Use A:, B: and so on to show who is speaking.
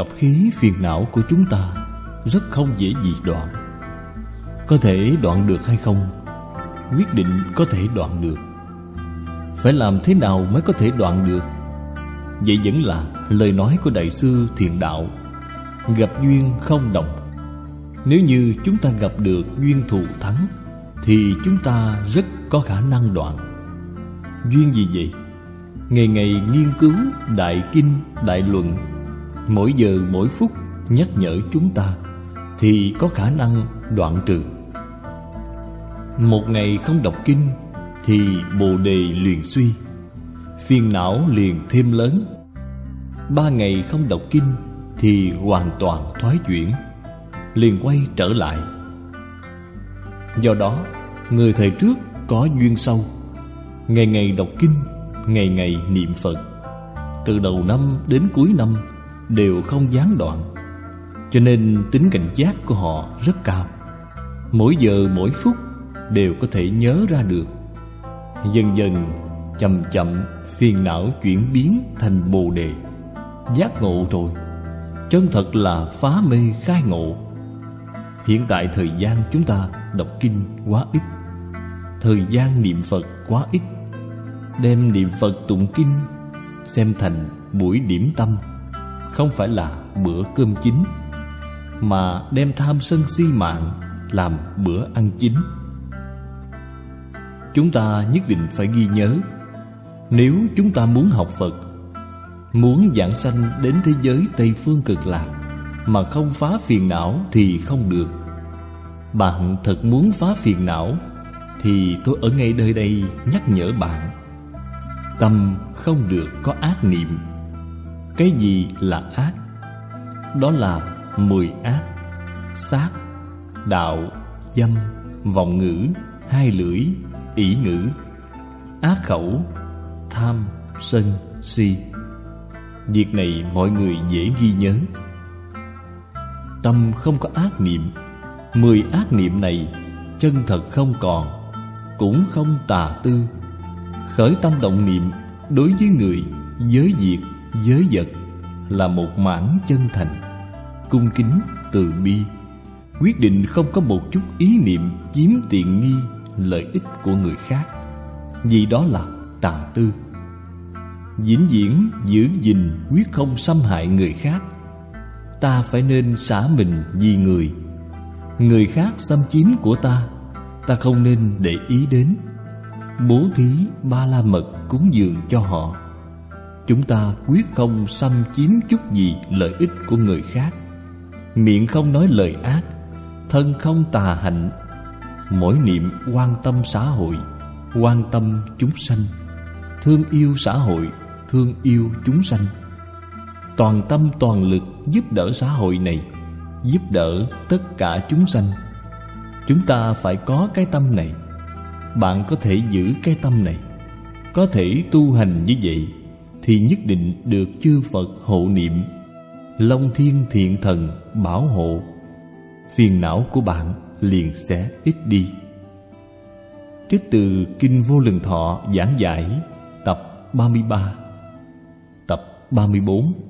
A: tập khí phiền não của chúng ta rất không dễ gì đoạn. Có thể đoạn được hay không, quyết định có thể đoạn được. Phải làm thế nào mới có thể đoạn được? Vậy vẫn là lời nói của Đại sư Thiện Đạo: gặp duyên không đồng. Nếu như chúng ta gặp được duyên thù thắng thì chúng ta rất có khả năng đoạn. Duyên gì vậy? Ngày ngày nghiên cứu đại kinh đại luận, mỗi giờ mỗi phút nhắc nhở chúng ta, thì có khả năng đoạn trừ. Một ngày không đọc kinh thì bồ đề liền suy, phiền não liền thêm lớn. 3 ngày không đọc kinh thì hoàn toàn thoái chuyển, liền quay trở lại. Do đó, người thời trước có duyên sâu, ngày ngày đọc kinh, ngày ngày niệm Phật, từ đầu năm đến cuối năm đều không gián đoạn, cho nên tính cảnh giác của họ rất cao. Mỗi giờ mỗi phút đều có thể nhớ ra được. Dần dần, chậm chậm, phiền não chuyển biến thành bồ đề, giác ngộ rồi. Chân thật là phá mê khai ngộ. Hiện tại thời gian chúng ta đọc kinh quá ít, thời gian niệm Phật quá ít. Đem niệm Phật tụng kinh xem thành buổi điểm tâm, không phải là bữa cơm chính, mà đem tham sân si mạng làm bữa ăn chính. Chúng ta nhất định phải ghi nhớ, nếu chúng ta muốn học Phật, muốn giảng sanh đến thế giới Tây Phương Cực Lạc mà không phá phiền não thì không được. Bạn thật muốn phá phiền não thì tôi ở ngay nơi đây nhắc nhở bạn: tâm không được có ác niệm. Cái gì là ác? Đó là 10 ác: sát, đạo, dâm, vọng ngữ, hai lưỡi, ỷ ngữ, ác khẩu, tham, sân, si. Việc này mọi người dễ ghi nhớ. Tâm không có ác niệm, 10 ác niệm này chân thật không còn, cũng không tà tư. Khởi tâm động niệm đối với người, với việc, với vật là một mãn chân thành, cung kính, từ bi, quyết định không có một chút ý niệm chiếm tiện nghi, lợi ích của người khác, vì đó là tà tư. Vĩnh viễn giữ gìn quyết không xâm hại người khác. Ta phải nên xả mình vì người. Người khác xâm chiếm của ta, ta không nên để ý đến. Bố thí ba la mật cúng dường cho họ. Chúng ta quyết không xâm chiếm chút gì lợi ích của người khác. Miệng không nói lời ác, thân không tà hạnh. Mỗi niệm quan tâm xã hội, quan tâm chúng sanh, thương yêu xã hội, thương yêu chúng sanh. Toàn tâm toàn lực giúp đỡ xã hội này, giúp đỡ tất cả chúng sanh. Chúng ta phải có cái tâm này. Bạn có thể giữ cái tâm này, có thể tu hành như vậy, thì nhất định được chư Phật hộ niệm, Long Thiên Thiện Thần bảo hộ. Phiền não của bạn liền sẽ ít đi. Trích từ Kinh Vô Lượng Thọ giảng giải tập 33, tập 34.